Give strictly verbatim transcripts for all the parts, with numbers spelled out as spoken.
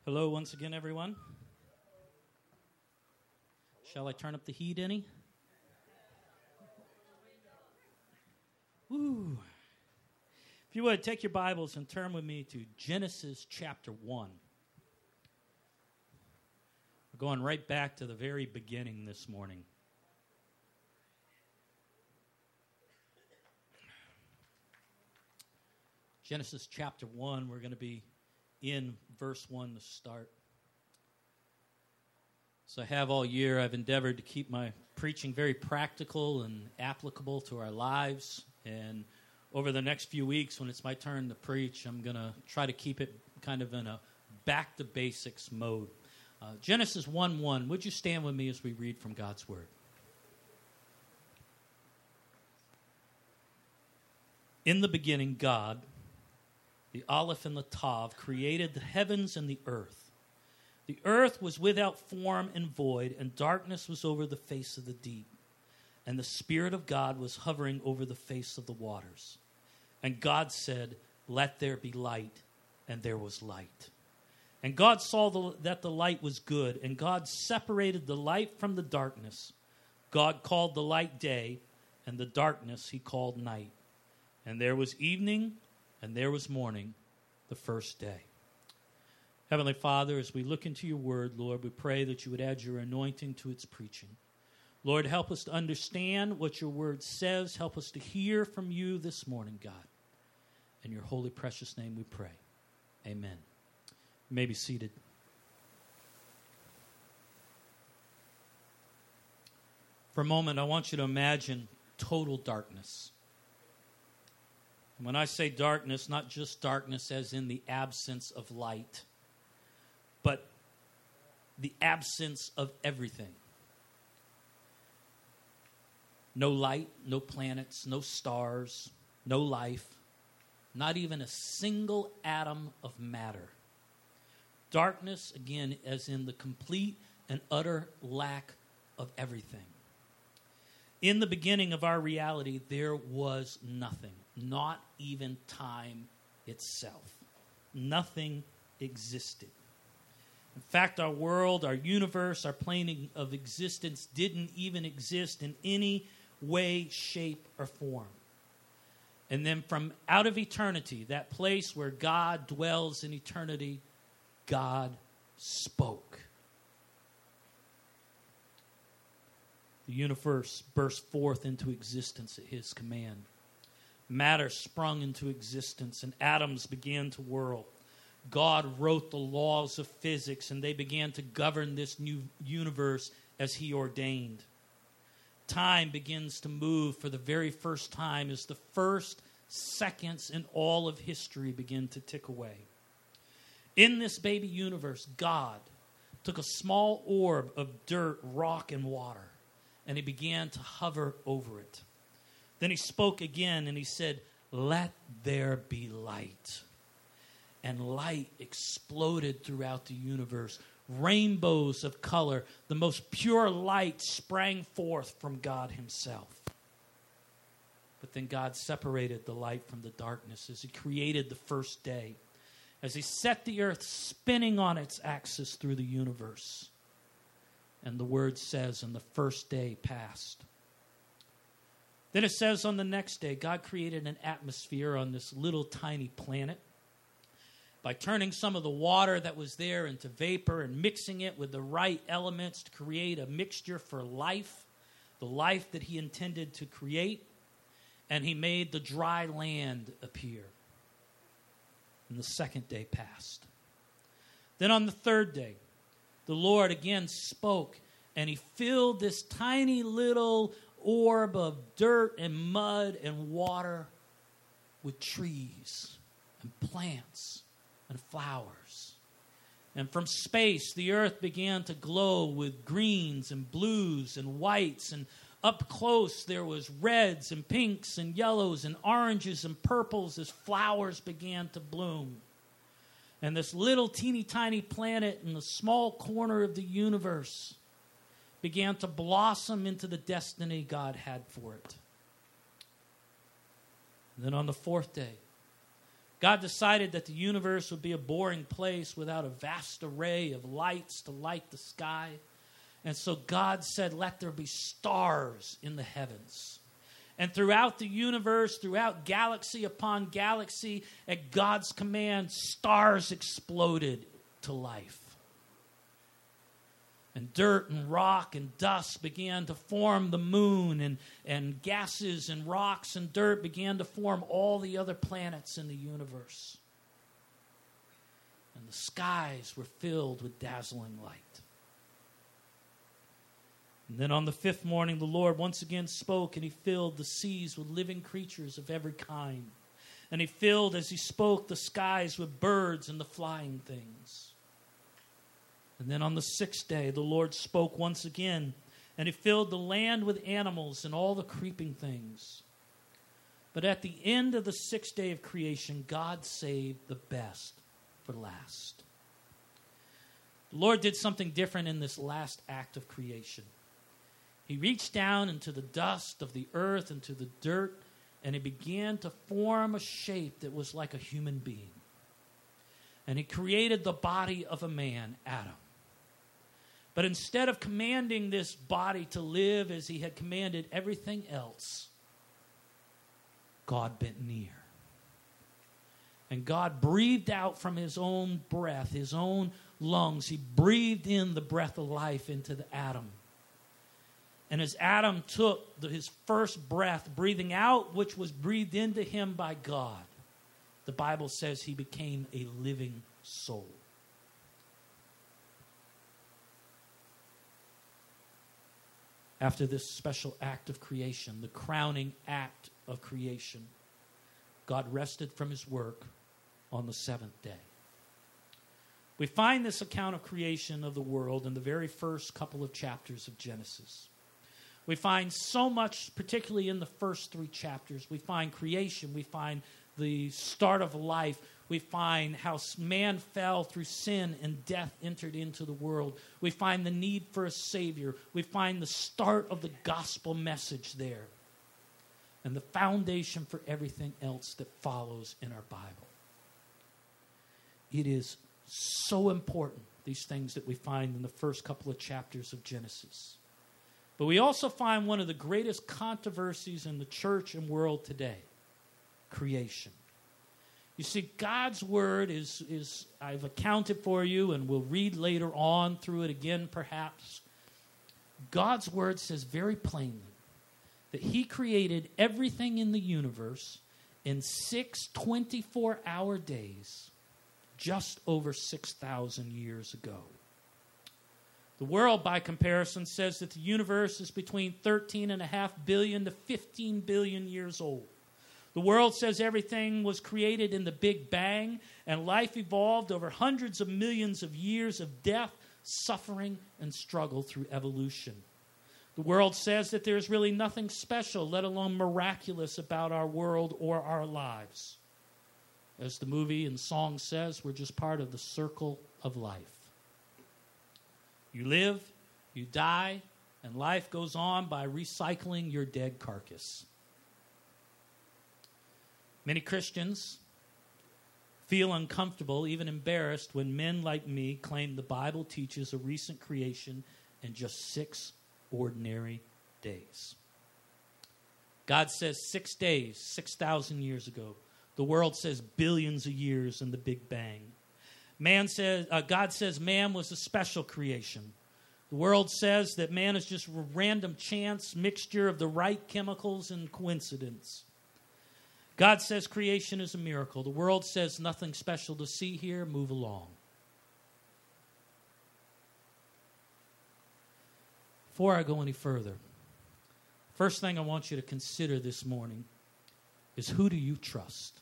Hello once again, everyone. Shall I turn up the heat any? Woo. If you would, take your Bibles and turn with me to Genesis chapter one. We're going right back to the very beginning this morning. Genesis chapter one, we're going to be in verse one to start. So I have all year, I've endeavored to keep my preaching very practical and applicable to our lives. And over the next few weeks, when it's my turn to preach, I'm going to try to keep it kind of in a back to basics mode. Uh, Genesis one one, would you stand with me as we read from God's Word? In the beginning, God, the Aleph and the Tav, created the heavens and the earth. The earth was without form and void, and darkness was over the face of the deep. And the Spirit of God was hovering over the face of the waters. And God said, "Let there be light," and there was light. And God saw the, that the light was good, and God separated the light from the darkness. God called the light day, and the darkness he called night. And there was evening, and there was morning, the first day. Heavenly Father, as we look into your word, Lord, we pray that you would add your anointing to its preaching. Lord, help us to understand what your word says. Help us to hear from you this morning, God. In your holy, precious name we pray. Amen. You may be seated. For a moment, I want you to imagine total darkness. And when I say darkness, not just darkness as in the absence of light, but the absence of everything. No light, no planets, no stars, no life, not even a single atom of matter. Darkness, again, as in the complete and utter lack of everything. In the beginning of our reality, there was nothing, not even time itself. Nothing existed. In fact, our world, our universe, our plane of existence didn't even exist in any way, shape, or form. And then from out of eternity, that place where God dwells in eternity, God spoke. The universe burst forth into existence at his command. Matter sprung into existence, and atoms began to whirl. God wrote the laws of physics, and they began to govern this new universe as he ordained. Time begins to move for the very first time as the first seconds in all of history begin to tick away. In this baby universe, God took a small orb of dirt, rock, and water, and he began to hover over it. Then he spoke again, and he said, "Let there be light." And light exploded throughout the universe. Rainbows of color. The most pure light sprang forth from God himself. But then God separated the light from the darkness as he created the first day, as he set the earth spinning on its axis through the universe. And the word says, and the first day passed. Then it says on the next day, God created an atmosphere on this little tiny planet by turning some of the water that was there into vapor and mixing it with the right elements to create a mixture for life, the life that he intended to create. And he made the dry land appear. And the second day passed. Then on the third day, the Lord again spoke, and he filled this tiny little orb of dirt and mud and water with trees and plants and flowers. And from space, the earth began to glow with greens and blues and whites. And up close, there was reds and pinks and yellows and oranges and purples as flowers began to bloom. And this little teeny tiny planet in the small corner of the universe began to blossom into the destiny God had for it. And then on the fourth day, God decided that the universe would be a boring place without a vast array of lights to light the sky. And so God said, let there be stars in the heavens. And throughout the universe, throughout galaxy upon galaxy, at God's command, stars exploded to life. And dirt and rock and dust began to form the moon, and, and gases and rocks and dirt began to form all the other planets in the universe. And the skies were filled with dazzling light. And then on the fifth morning, the Lord once again spoke, and he filled the seas with living creatures of every kind. And he filled, as he spoke, the skies with birds and the flying things. And then on the sixth day, the Lord spoke once again, and he filled the land with animals and all the creeping things. But at the end of the sixth day of creation, God saved the best for last. The Lord did something different in this last act of creation. He reached down into the dust of the earth, into the dirt, and he began to form a shape that was like a human being. And he created the body of a man, Adam. But instead of commanding this body to live as he had commanded everything else, God bent near. And God breathed out from his own breath, his own lungs. He breathed in the breath of life into the Adam. And as Adam took the, his first breath, breathing out, which was breathed into him by God, the Bible says he became a living soul. After this special act of creation, the crowning act of creation, God rested from his work on the seventh day. We find this account of creation of the world in the very first couple of chapters of Genesis. We find so much, particularly in the first three chapters. We find creation. We find the start of life. We find how man fell through sin and death entered into the world. We find the need for a Savior. We find the start of the gospel message there. And the foundation for everything else that follows in our Bible. It is so important, these things that we find in the first couple of chapters of Genesis. But we also find one of the greatest controversies in the church and world today, creation. You see, God's word is, is, I've accounted for you, and we'll read later on through it again perhaps. God's word says very plainly that he created everything in the universe in six twenty-four hour days just over six thousand years ago. The world, by comparison, says that the universe is between thirteen and a half billion to fifteen billion years old. The world says everything was created in the Big Bang, and life evolved over hundreds of millions of years of death, suffering, and struggle through evolution. The world says that there is really nothing special, let alone miraculous, about our world or our lives. As the movie and song says, we're just part of the circle of life. You live, you die, and life goes on by recycling your dead carcass. Many Christians feel uncomfortable, even embarrassed, when men like me claim the Bible teaches a recent creation in just six ordinary days. God says six days, six thousand years ago. The world says billions of years in the Big Bang. Man says, uh, God says man was a special creation. The world says that man is just a random chance mixture of the right chemicals and coincidence. God says creation is a miracle. The world says nothing special to see here. Move along. Before I go any further, first thing I want you to consider this morning is, who do you trust?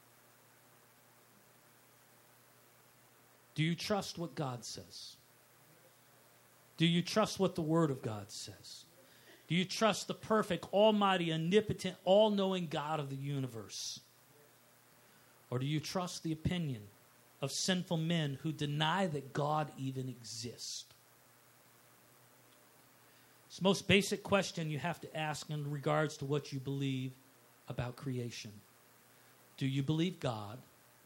Do you trust what God says? Do you trust what the Word of God says? Do you trust the perfect, almighty, omnipotent, all-knowing God of the universe? Or do you trust the opinion of sinful men who deny that God even exists? It's the most basic question you have to ask in regards to what you believe about creation. Do you believe God,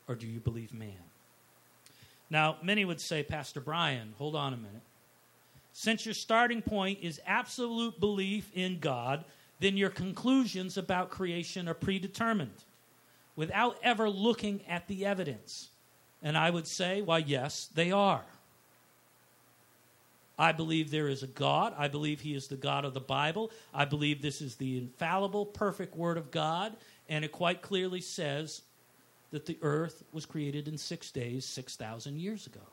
or do you believe man? Now, many would say, Pastor Brian, hold on a minute. Since your starting point is absolute belief in God, then your conclusions about creation are predetermined without ever looking at the evidence. And I would say, why, yes, they are. I believe there is a God. I believe he is the God of the Bible. I believe this is the infallible, perfect Word of God. And it quite clearly says that the earth was created in six days, six thousand years ago.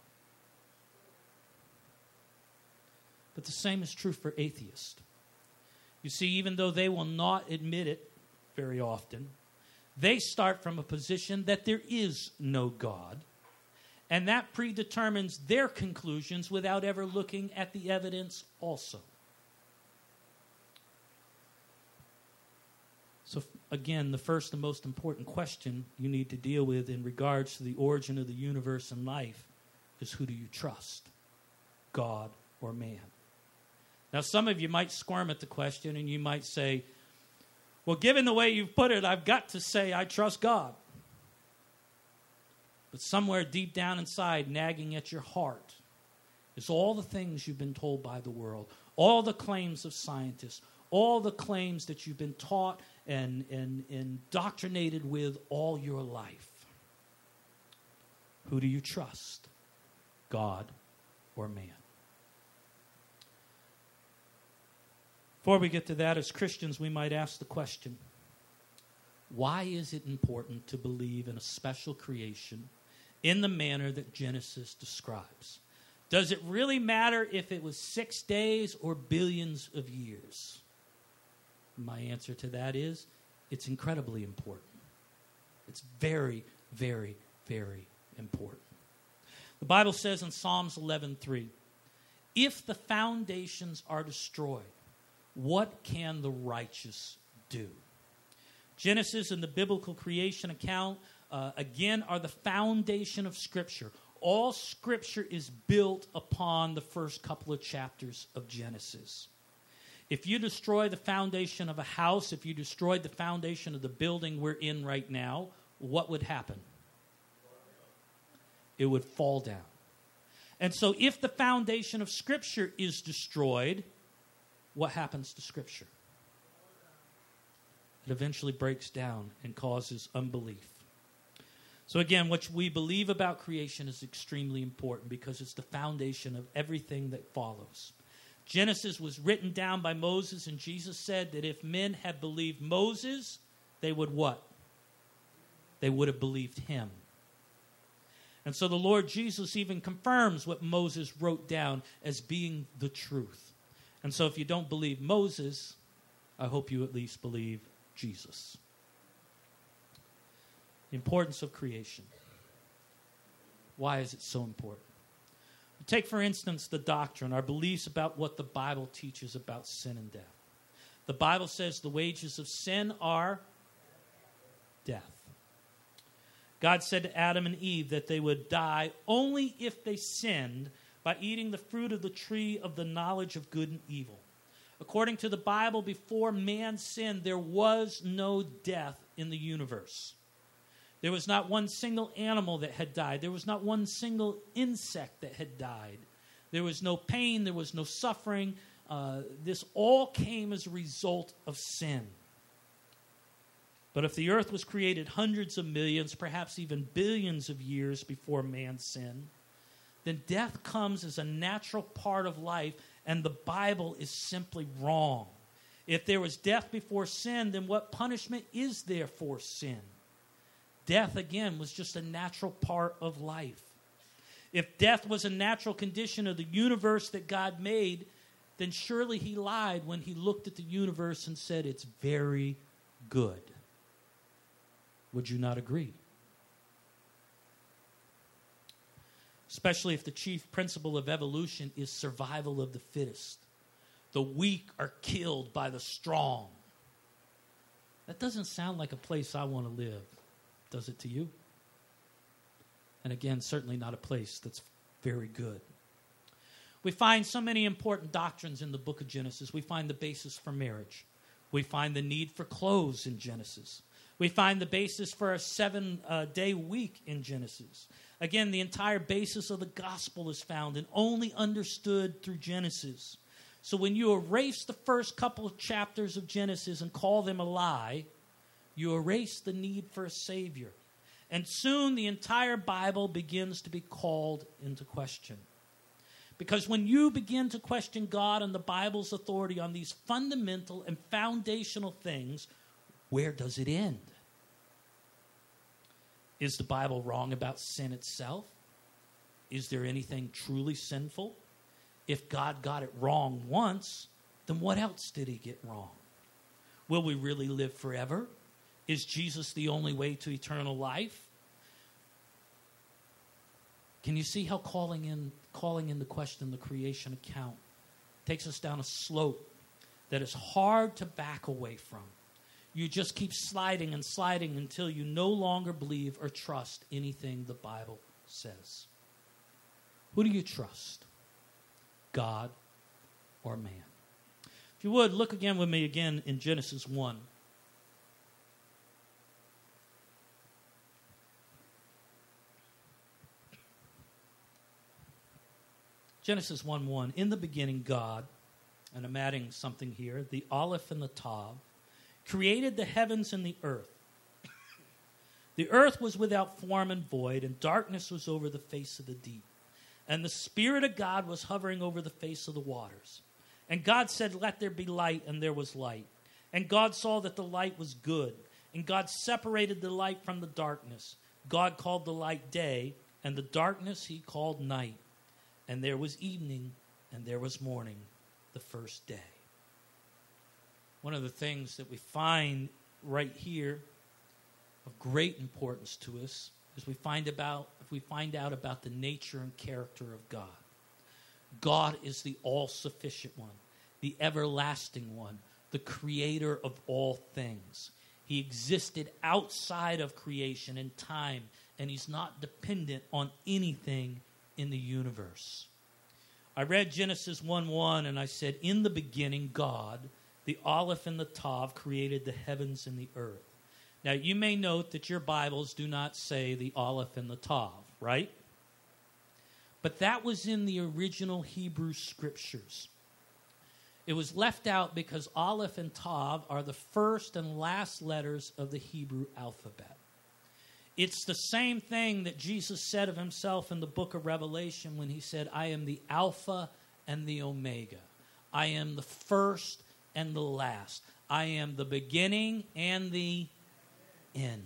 But the same is true for atheists. You see, even though they will not admit it very often, they start from a position that there is no God, and that predetermines their conclusions without ever looking at the evidence also. So again, the first and most important question you need to deal with in regards to the origin of the universe and life is, who do you trust, God or man? Now, some of you might squirm at the question and you might say, well, given the way you've put it, I've got to say I trust God. But somewhere deep down inside, nagging at your heart, is all the things you've been told by the world, all the claims of scientists, all the claims that you've been taught and, and, and indoctrinated with all your life. Who do you trust, God or man? Before we get to that, as Christians, we might ask the question, why is it important to believe in a special creation in the manner that Genesis describes? Does it really matter if it was six days or billions of years? My answer to that is, it's incredibly important. It's very, very, very important. The Bible says in Psalms eleven three, if the foundations are destroyed, what can the righteous do? Genesis and the biblical creation account, uh, again, are the foundation of Scripture. All Scripture is built upon the first couple of chapters of Genesis. If you destroy the foundation of a house, if you destroyed the foundation of the building we're in right now, what would happen? It would fall down. And so if the foundation of Scripture is destroyed, what happens to Scripture? It eventually breaks down and causes unbelief. So again, what we believe about creation is extremely important because it's the foundation of everything that follows. Genesis was written down by Moses, and Jesus said that if men had believed Moses, they would what? They would have believed him. And so the Lord Jesus even confirms what Moses wrote down as being the truth. And so if you don't believe Moses, I hope you at least believe Jesus. The importance of creation. Why is it so important? Take, for instance, the doctrine, our beliefs about what the Bible teaches about sin and death. The Bible says the wages of sin are death. God said to Adam and Eve that they would die only if they sinned by eating the fruit of the tree of the knowledge of good and evil. According to the Bible, before man sinned, there was no death in the universe. There was not one single animal that had died. There was not one single insect that had died. There was no pain. There was no suffering. Uh, this all came as a result of sin. But if the earth was created hundreds of millions, perhaps even billions of years before man sinned, then death comes as a natural part of life, and the Bible is simply wrong. If there was death before sin, then what punishment is there for sin? Death, again, was just a natural part of life. If death was a natural condition of the universe that God made, then surely he lied when he looked at the universe and said, it's very good. Would you not agree? Especially if the chief principle of evolution is survival of the fittest. The weak are killed by the strong. That doesn't sound like a place I want to live. Does it to you? And again, certainly not a place that's very good. We find so many important doctrines in the book of Genesis. We find the basis for marriage. We find the need for clothes in Genesis. We find the basis for a seven-day uh, week in Genesis. Again, the entire basis of the gospel is found and only understood through Genesis. So when you erase the first couple of chapters of Genesis and call them a lie, you erase the need for a Savior. And soon the entire Bible begins to be called into question. Because when you begin to question God and the Bible's authority on these fundamental and foundational things, where does it end? Is the Bible wrong about sin itself? Is there anything truly sinful? If God got it wrong once, then what else did he get wrong? Will we really live forever? Is Jesus the only way to eternal life? Can you see how calling in calling into question the creation account takes us down a slope that is hard to back away from? You just keep sliding and sliding until you no longer believe or trust anything the Bible says. Who do you trust? God or man? If you would, look again with me again in Genesis one. Genesis one one, in the beginning God, and I'm adding something here, the Aleph and the Tav, created the heavens and the earth. The earth was without form and void, and darkness was over the face of the deep. And the Spirit of God was hovering over the face of the waters. And God said, let there be light, and there was light. And God saw that the light was good. And God separated the light from the darkness. God called the light day, and the darkness he called night. And there was evening, and there was morning, the first day. One of the things that we find right here of great importance to us is we find about if we find out about the nature and character of God. God is the all-sufficient one, the everlasting one, the creator of all things. He existed outside of creation and time, and he's not dependent on anything in the universe. I read Genesis one one, and I said, in the beginning, God, the Aleph and the Tav, created the heavens and the earth. Now, you may note that your Bibles do not say the Aleph and the Tav, right? But that was in the original Hebrew scriptures. It was left out because Aleph and Tav are the first and last letters of the Hebrew alphabet. It's the same thing that Jesus said of himself in the book of Revelation when he said, I am the Alpha and the Omega. I am the first and the last. I am the beginning and the end.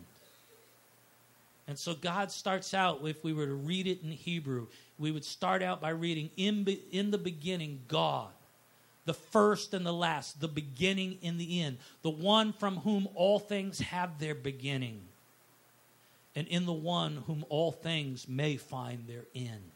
And so God starts out, if we were to read it in Hebrew, we would start out by reading, in, be, in the beginning, God, the first and the last, the beginning and the end, the one from whom all things have their beginning, and in the one whom all things may find their end.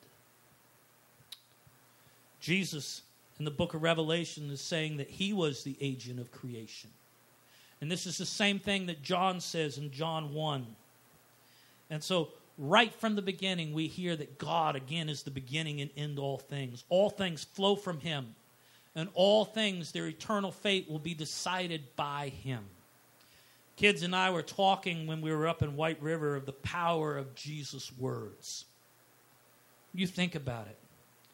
Jesus, in the book of Revelation, is saying that he was the agent of creation. And this is the same thing that John says in John one. And so, right from the beginning, we hear that God, again, is the beginning and end all things. All things flow from him. And all things, their eternal fate will be decided by him. Kids and I were talking when we were up in White River of the power of Jesus' words. You think about it.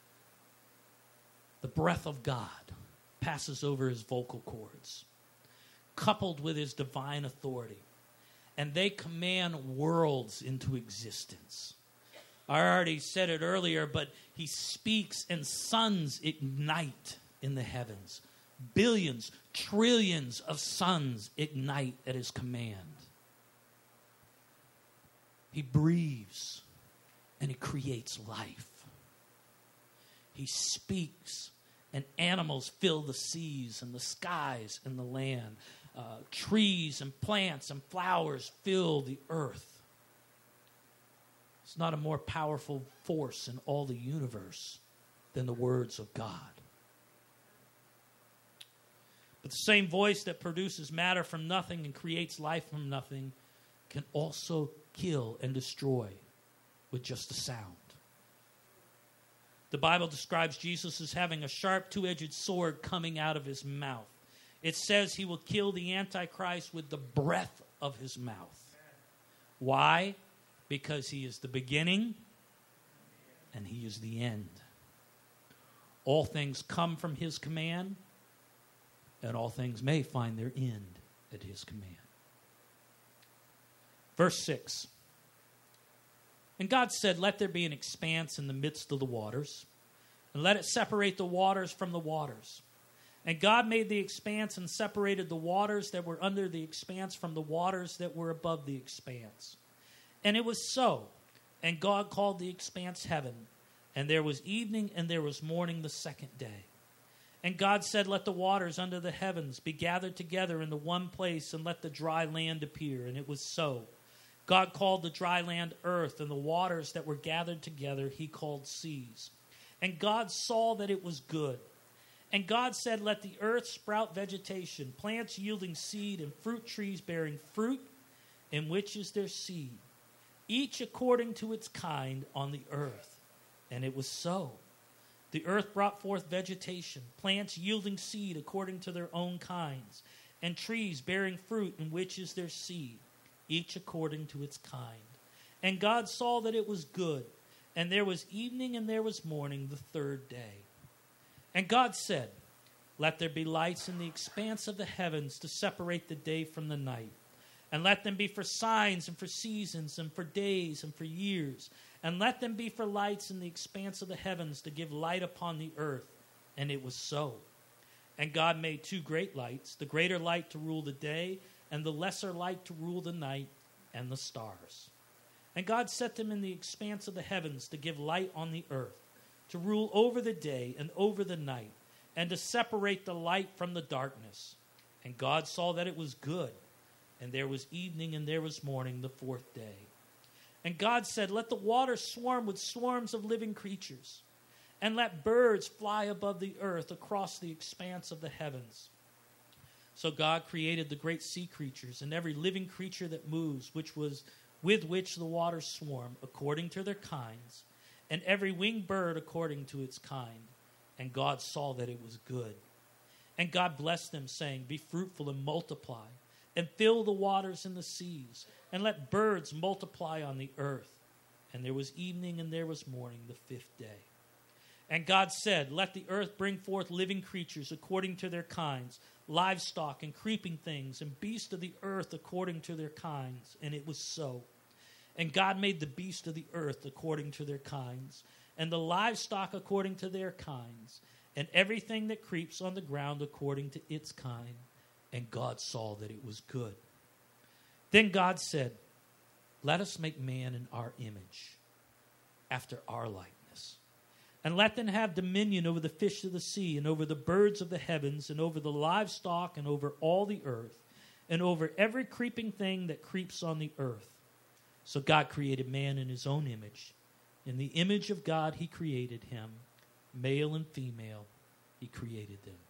The breath of God passes over his vocal cords, coupled with his divine authority, and they command worlds into existence. I already said it earlier, but he speaks and suns ignite in the heavens. Billions, trillions of suns ignite at his command. He breathes and he creates life. He speaks and animals fill the seas and the skies and the land. Uh, trees and plants and flowers fill the earth. It's not a more powerful force in all the universe than the words of God. But the same voice that produces matter from nothing and creates life from nothing can also kill and destroy with just a sound. The Bible describes Jesus as having a sharp two-edged sword coming out of his mouth. It says he will kill the Antichrist with the breath of his mouth. Why? Because he is the beginning and he is the end. All things come from his command, and all things may find their end at his command. Verse six. And God said, let there be an expanse in the midst of the waters, and let it separate the waters from the waters. And God made the expanse and separated the waters that were under the expanse from the waters that were above the expanse. And it was so. And God called the expanse heaven. And there was evening and there was morning the second day. And God said, let the waters under the heavens be gathered together into one place, and let the dry land appear. And it was so. God called the dry land earth, and the waters that were gathered together he called seas. And God saw that it was good. And God said, let the earth sprout vegetation, plants yielding seed, and fruit trees bearing fruit, in which is their seed, each according to its kind on the earth. And it was so. The earth brought forth vegetation, plants yielding seed according to their own kinds, and trees bearing fruit, in which is their seed, each according to its kind. And God saw that it was good. And there was evening and there was morning the third day. And God said, let there be lights in the expanse of the heavens to separate the day from the night. And let them be for signs and for seasons and for days and for years. And let them be for lights in the expanse of the heavens to give light upon the earth. And it was so. And God made two great lights, the greater light to rule the day, and the lesser light to rule the night, and the stars. And God set them in the expanse of the heavens to give light on the earth, to rule over the day and over the night, and to separate the light from the darkness. And God saw that it was good. And there was evening and there was morning the fourth day. And God said, let the waters swarm with swarms of living creatures, and let birds fly above the earth across the expanse of the heavens. So God created the great sea creatures and every living creature that moves, which was with which the waters swarm, according to their kinds, and every winged bird according to its kind. And God saw that it was good. And God blessed them, saying, be fruitful and multiply, and fill the waters in the seas, and let birds multiply on the earth. And there was evening and there was morning the fifth day. And God said, let the earth bring forth living creatures according to their kinds, livestock and creeping things, and beasts of the earth according to their kinds. And it was so. And God made the beasts of the earth according to their kinds, and the livestock according to their kinds, and everything that creeps on the ground according to its kind. And God saw that it was good. Then God said, let us make man in our image, after our likeness. And let them have dominion over the fish of the sea, and over the birds of the heavens, and over the livestock, and over all the earth, and over every creeping thing that creeps on the earth. So God created man in his own image. In the image of God he created him. Male and female he created them.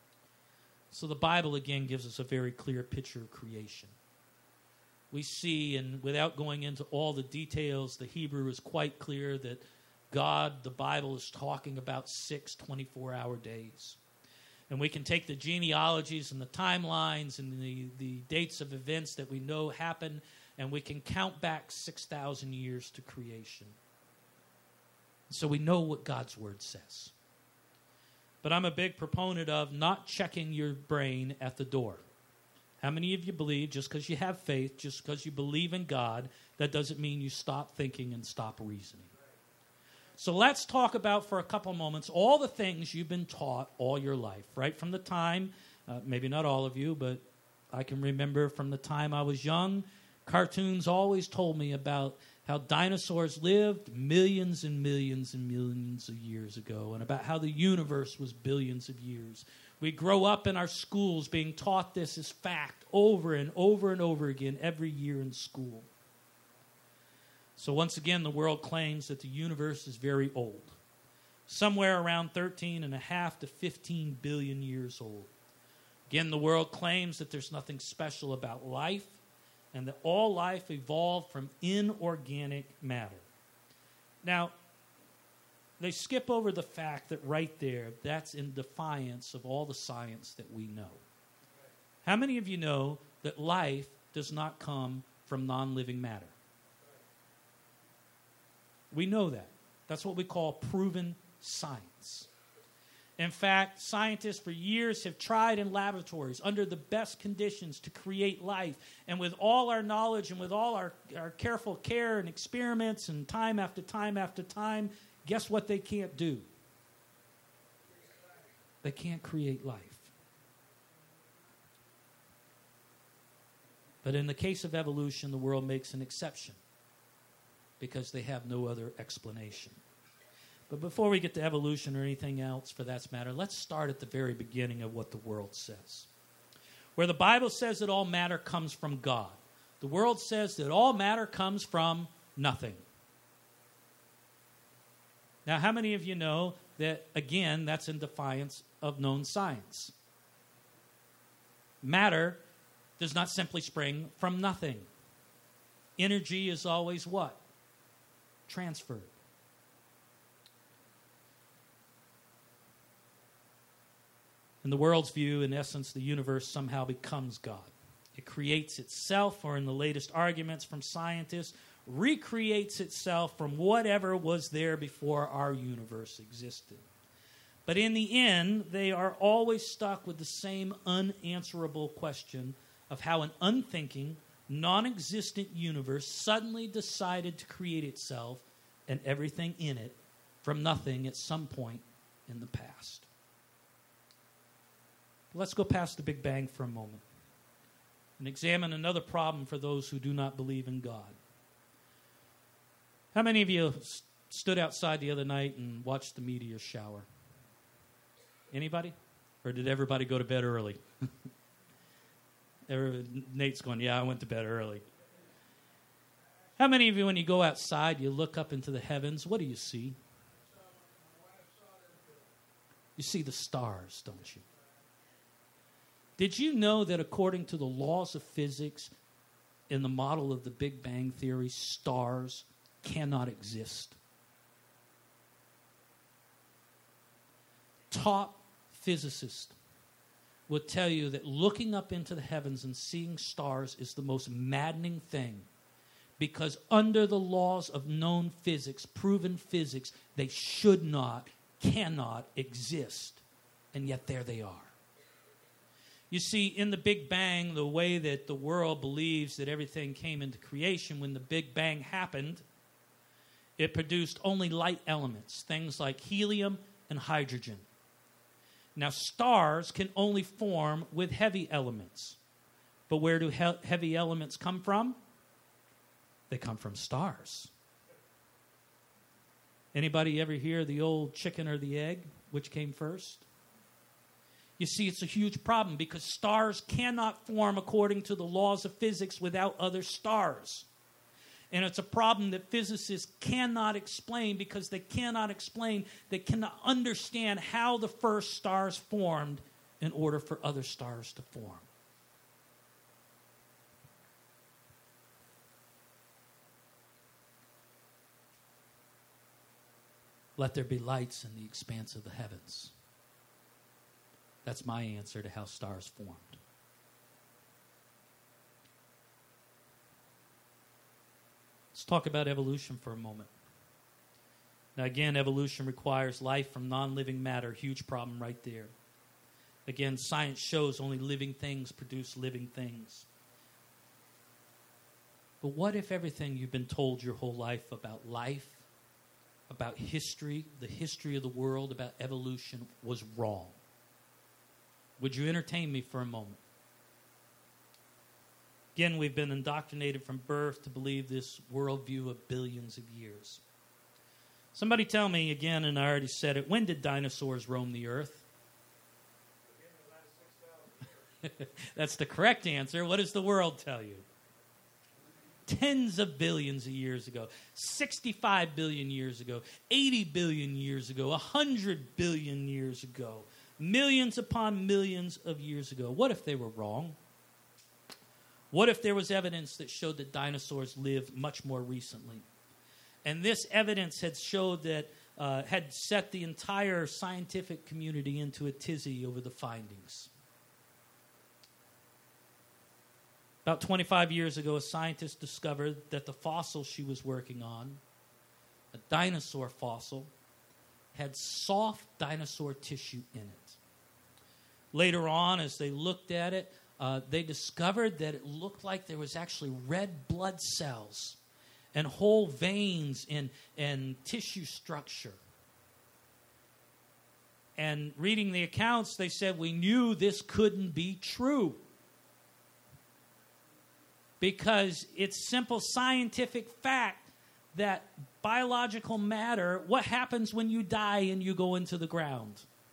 So the Bible again gives us a very clear picture of creation. We see, and without going into all the details, the Hebrew is quite clear that God, the Bible, is talking about six twenty-four hour days. And we can take the genealogies and the timelines and the, the dates of events that we know happen, and we can count back six thousand years to creation. So we know what God's Word says. But I'm a big proponent of not checking your brain at the door. How many of you believe just because you have faith, just because you believe in God, that doesn't mean you stop thinking and stop reasoning? So let's talk about for a couple moments all the things you've been taught all your life, right from the time, uh, maybe not all of you, but I can remember from the time I was young, cartoons always told me about how dinosaurs lived millions and millions and millions of years ago, and about how the universe was billions of years. We grow up in our schools being taught this as fact over and over and over again every year in school. So once again, the world claims that the universe is very old, somewhere around thirteen and a half to fifteen billion years old. Again, the world claims that there's nothing special about life, and that all life evolved from inorganic matter. Now, they skip over the fact that right there, that's in defiance of all the science that we know. How many of you know that life does not come from non-living matter. We know that. That's what we call proven science. In fact, scientists for years have tried in laboratories under the best conditions to create life. And with all our knowledge and with all our, our careful care and experiments and time after time after time, guess what they can't do? They can't create life. But in the case of evolution, the world makes an exception because they have no other explanation. But before we get to evolution or anything else for that matter, let's start at the very beginning of what the world says. Where the Bible says that all matter comes from God, the world says that all matter comes from nothing. Now, how many of you know that, again, that's in defiance of known science? Matter does not simply spring from nothing. Energy is always what? Transferred. In the world's view, in essence, the universe somehow becomes God. It creates itself, or in the latest arguments from scientists, recreates itself from whatever was there before our universe existed. But in the end, they are always stuck with the same unanswerable question of how an unthinking, non-existent universe suddenly decided to create itself and everything in it from nothing at some point in the past. Let's go past the Big Bang for a moment and examine another problem for those who do not believe in God. How many of you st- stood outside the other night and watched the meteor shower? Anybody? Or did everybody go to bed early? Nate's going, yeah, I went to bed early. How many of you, when you go outside, you look up into the heavens, what do you see? You see the stars, don't you? Did you know that according to the laws of physics, in the model of the Big Bang Theory, stars cannot exist? Top physicists will tell you that looking up into the heavens and seeing stars is the most maddening thing, because under the laws of known physics, proven physics, they should not, cannot exist. And yet there they are. You see, in the Big Bang, the way that the world believes that everything came into creation, when the Big Bang happened, it produced only light elements, things like helium and hydrogen. Now, stars can only form with heavy elements. But where do he- heavy elements come from? They come from stars. Anybody ever hear the old chicken or the egg? Which came first? You see, it's a huge problem because stars cannot form according to the laws of physics without other stars. And it's a problem that physicists cannot explain because they cannot explain, they cannot understand how the first stars formed in order for other stars to form. Let there be lights in the expanse of the heavens. That's my answer to how stars formed. Let's talk about evolution for a moment. Now again, evolution requires life from non-living matter. Huge problem right there. Again, science shows only living things produce living things. But what if everything you've been told your whole life about life, about history, the history of the world, about evolution was wrong? Would you entertain me for a moment? Again, we've been indoctrinated from birth to believe this worldview of billions of years. Somebody tell me again, and I already said it, when did dinosaurs roam the earth? That's the correct answer. What does the world tell you? Tens of billions of years ago, sixty-five billion years ago, eighty billion years ago, one hundred billion years ago, millions upon millions of years ago. What if they were wrong? What if there was evidence that showed that dinosaurs lived much more recently? And this evidence had showed that, uh, had set the entire scientific community into a tizzy over the findings. About twenty-five years ago, a scientist discovered that the fossil she was working on, a dinosaur fossil, had soft dinosaur tissue in it. Later on, as they looked at it, uh, they discovered that it looked like there was actually red blood cells and whole veins and, and tissue structure. And reading the accounts, they said, we knew this couldn't be true. Because it's simple scientific fact that biological matter, what happens when you die and you go into the ground?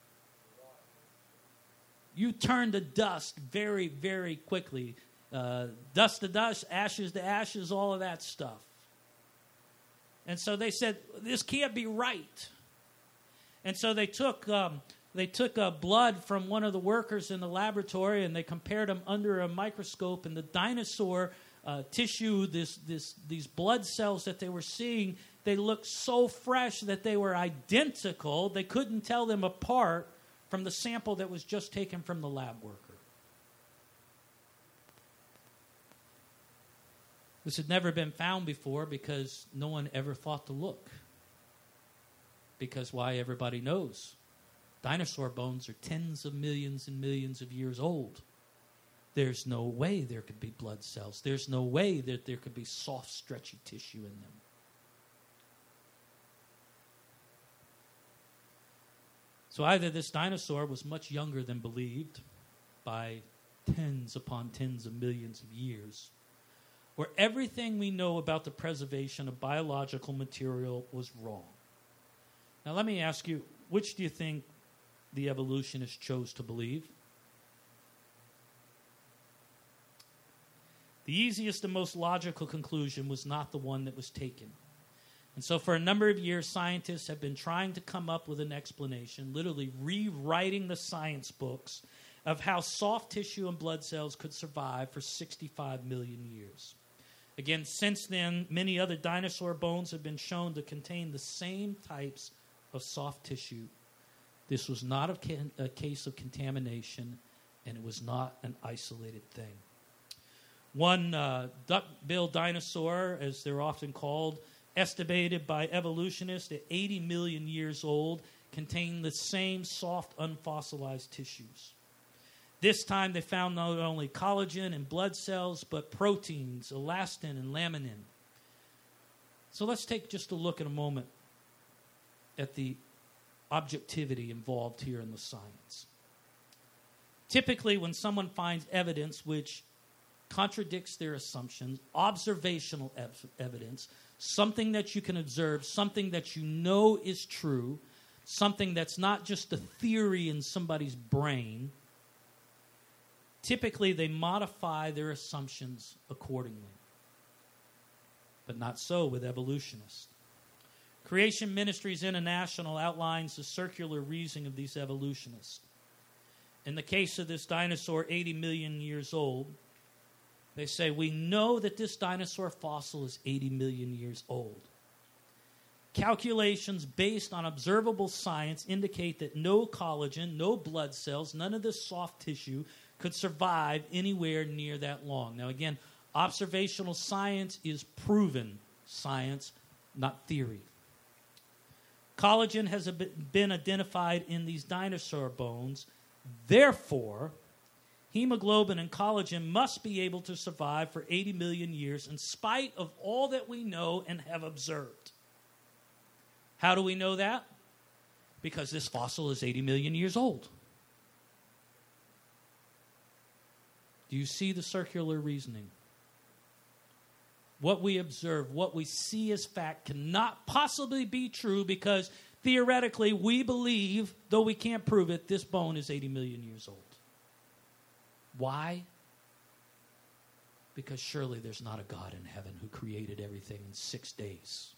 You turn to dust very, very quickly. Uh, dust to dust, ashes to ashes, all of that stuff. And so they said, this can't be right. And so they took um, they took uh, blood from one of the workers in the laboratory and they compared them under a microscope. And the dinosaur uh, tissue, this this these blood cells that they were seeing, they looked so fresh that they were identical. They couldn't tell them apart from the sample that was just taken from the lab worker. This had never been found before because no one ever thought to look. Because why? Everybody knows. Dinosaur bones are tens of millions and millions of years old. There's no way there could be blood cells. There's no way that there could be soft, stretchy tissue in them. So either this dinosaur was much younger than believed by tens upon tens of millions of years, or everything we know about the preservation of biological material was wrong. Now let me ask you, which do you think the evolutionists chose to believe? The easiest and most logical conclusion was not the one that was taken. And so for a number of years, scientists have been trying to come up with an explanation, literally rewriting the science books of how soft tissue and blood cells could survive for sixty-five million years. Again, since then, many other dinosaur bones have been shown to contain the same types of soft tissue. This was not a, ca- a case of contamination, and it was not an isolated thing. One uh, duck-billed dinosaur, as they're often called, estimated by evolutionists at eighty million years old, contained the same soft, unfossilized tissues. This time they found not only collagen and blood cells, but proteins, elastin and laminin. So let's take just a look in a moment at the objectivity involved here in the science. Typically, when someone finds evidence which contradicts their assumptions, observational ev- evidence, something that you can observe, something that you know is true, something that's not just a theory in somebody's brain, typically they modify their assumptions accordingly. But not so with evolutionists. Creation Ministries International outlines the circular reasoning of these evolutionists. In the case of this dinosaur, eighty million years old, they say, we know that this dinosaur fossil is eighty million years old. Calculations based on observable science indicate that no collagen, no blood cells, none of this soft tissue could survive anywhere near that long. Now again, observational science is proven science, not theory. Collagen has been identified in these dinosaur bones. Therefore, hemoglobin and collagen must be able to survive for eighty million years in spite of all that we know and have observed. How do we know that? Because this fossil is eighty million years old. Do you see the circular reasoning? What we observe, what we see as fact cannot possibly be true because theoretically we believe, though we can't prove it, this bone is eighty million years old. Why? Because surely there's not a God in heaven who created everything in six days.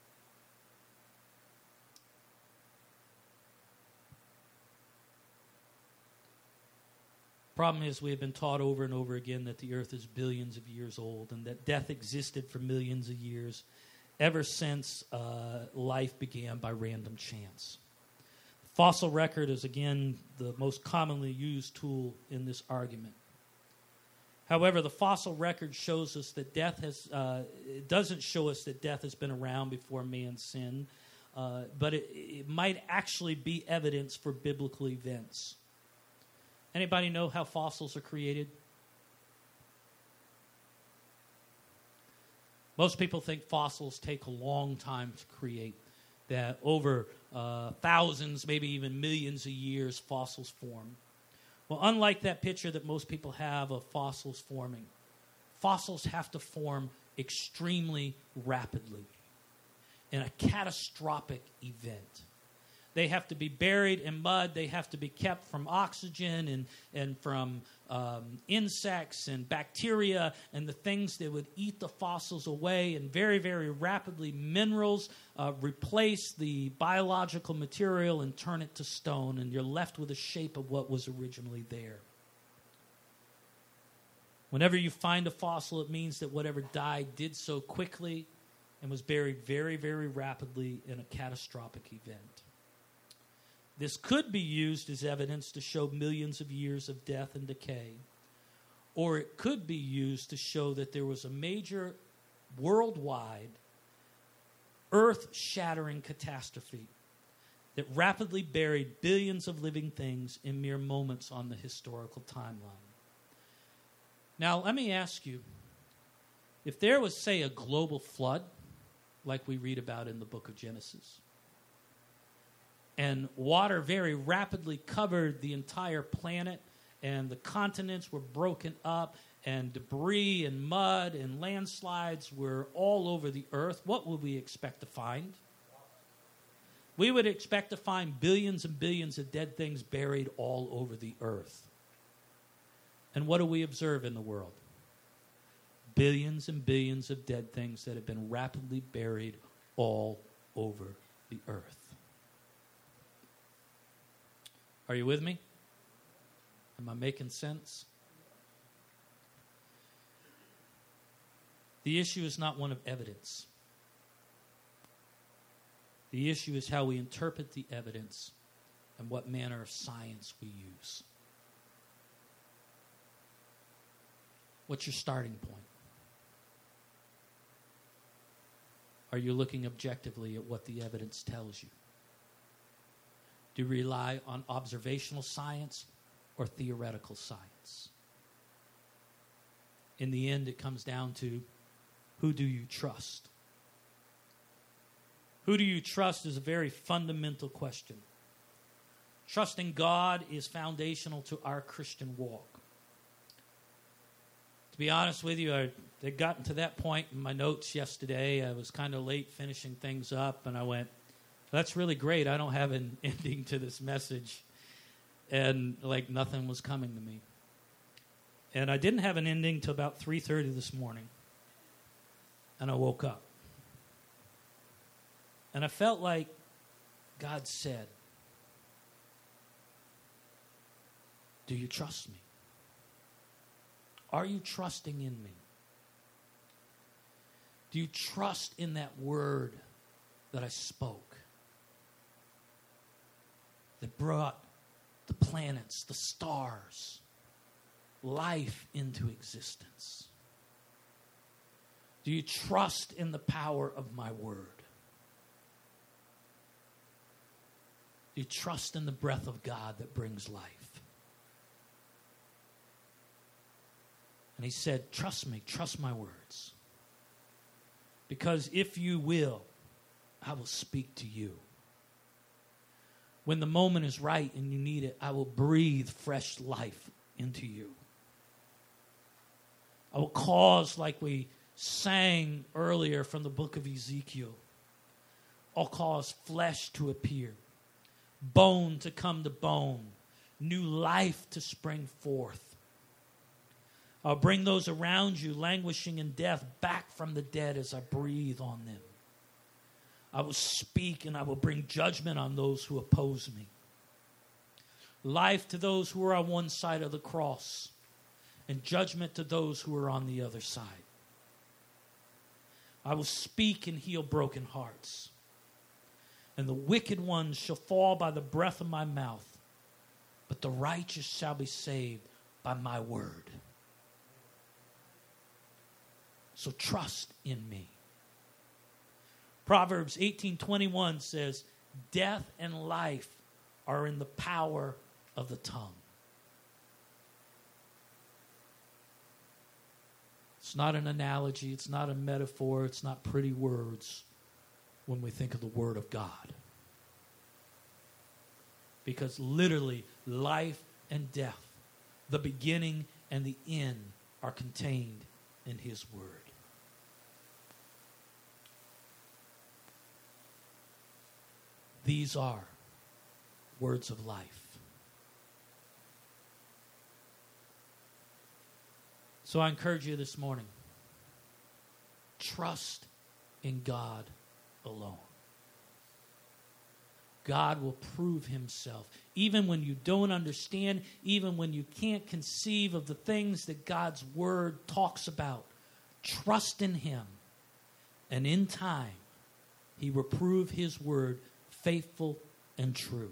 Problem is, we have been taught over and over again that the earth is billions of years old and that death existed for millions of years ever since uh, life began by random chance. Fossil record is, again, the most commonly used tool in this argument. However, the fossil record shows us that death has, uh, it doesn't show us that death has been around before man sinned, uh, but it, it might actually be evidence for biblical events. Anybody know how fossils are created? Most people think fossils take a long time to create, that over uh, thousands, maybe even millions of years, fossils form. Well, unlike that picture that most people have of fossils forming, fossils have to form extremely rapidly in a catastrophic event. They have to be buried in mud. They have to be kept from oxygen and, and from um, insects and bacteria and the things that would eat the fossils away. And very, very rapidly, minerals uh, replace the biological material and turn it to stone. And you're left with a shape of what was originally there. Whenever you find a fossil, it means that whatever died did so quickly and was buried very, very rapidly in a catastrophic event. This could be used as evidence to show millions of years of death and decay, or it could be used to show that there was a major worldwide earth-shattering catastrophe that rapidly buried billions of living things in mere moments on the historical timeline. Now, let me ask you, if there was, say, a global flood, like we read about in the book of Genesis, and water very rapidly covered the entire planet, and the continents were broken up, and debris and mud and landslides were all over the earth, what would we expect to find? We would expect to find billions and billions of dead things buried all over the earth. And what do we observe in the world? Billions and billions of dead things that have been rapidly buried all over the earth. Are you with me? Am I making sense? The issue is not one of evidence. The issue is how we interpret the evidence and what manner of science we use. What's your starting point? Are you looking objectively at what the evidence tells you? Do you rely on observational science or theoretical science? In the end, it comes down to, who do you trust? Who do you trust is a very fundamental question. Trusting God is foundational to our Christian walk. To be honest with you, I had gotten to that point in my notes yesterday. I was kind of late finishing things up, and I went, that's really great. I don't have an ending to this message. And like nothing was coming to me. And I didn't have an ending till about three thirty this morning. And I woke up. And I felt like God said, do you trust me? Are you trusting in me? Do you trust in that word that I spoke? That brought the planets, the stars, life into existence? Do you trust in the power of my word? Do you trust in the breath of God that brings life? And he said, trust me, trust my words. Because if you will, I will speak to you. When the moment is right and you need it, I will breathe fresh life into you. I will cause, like we sang earlier from the book of Ezekiel, I'll cause flesh to appear, bone to come to bone, new life to spring forth. I'll bring those around you languishing in death back from the dead as I breathe on them. I will speak and I will bring judgment on those who oppose me. Life to those who are on one side of the cross, and judgment to those who are on the other side. I will speak and heal broken hearts. And the wicked ones shall fall by the breath of my mouth, but the righteous shall be saved by my word. So trust in me. Proverbs eighteen twenty-one says, death and life are in the power of the tongue. It's not an analogy. It's not a metaphor. It's not pretty words when we think of the Word of God. Because literally, life and death, the beginning and the end, are contained in His Word. These are words of life. So I encourage you this morning, trust in God alone. God will prove Himself. Even when you don't understand, even when you can't conceive of the things that God's Word talks about, trust in Him. And in time, He will prove His Word faithful and true.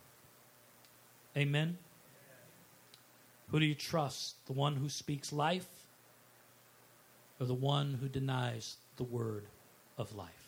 Amen? Who do you trust? The one who speaks life or the one who denies the word of life?